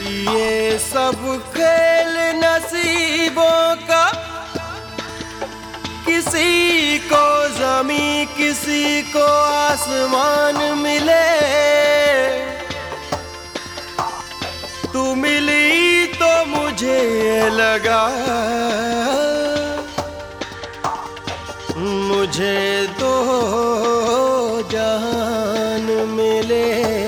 ये सब खेल नसीबों का, किसी को जमीन किसी को आसमान मिले। तू मिली तो मुझे लगा मुझे दो जहान मिले।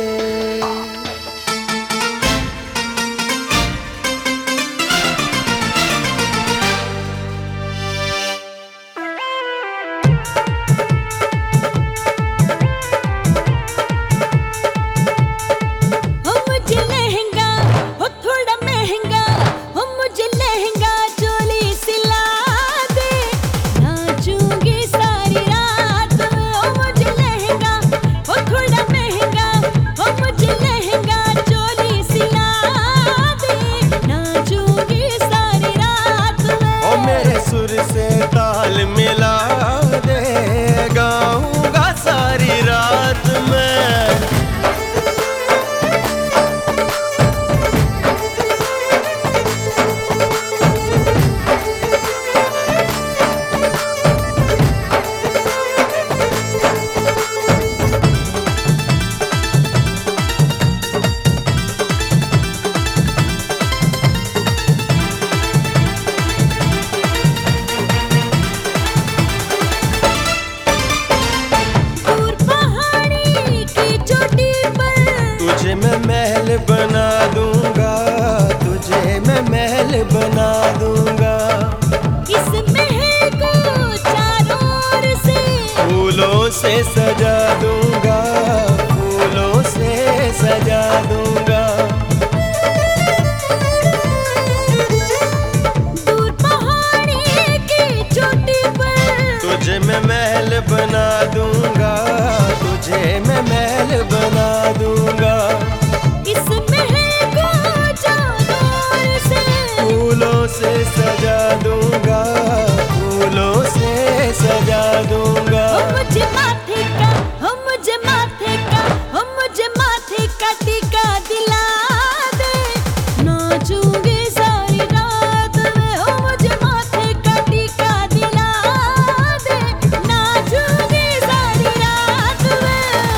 बना दूंगा तुझे मैं महल बना दूंगा। इस महल को चारों ओर से फूलों से सजा दूंगा, फूलों से सजा दूंगा। दूर पहाड़ी की चोटी पर तुझे मैं महल बना दूंगा, तुझे मैं महल बना दूंगा। इस महल को चारों ओर से फूलों से सजा दूंगा, फूलों से सजा दूंगा। मुझे माथे का मुझे माथे का मुझे माथे का टीका दिला दे। नाचूंगी सारी रात में मुझे माथे का टीका दिला दे। नाचूंगी सारी रात में।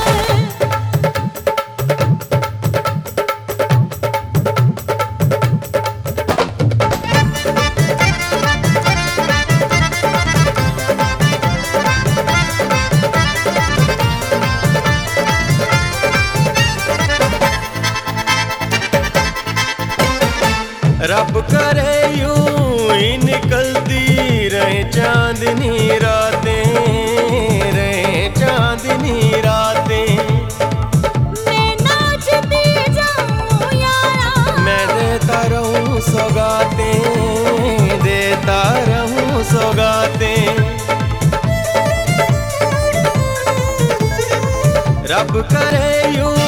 रब करे यूं ही निकलती रहे चांदनी रातें, रहे चांदनी रातें। मैं नाचती जाऊं यारा, मैं देता रहूं सौगातें, देता रहूं सौगातें। रब करे यूं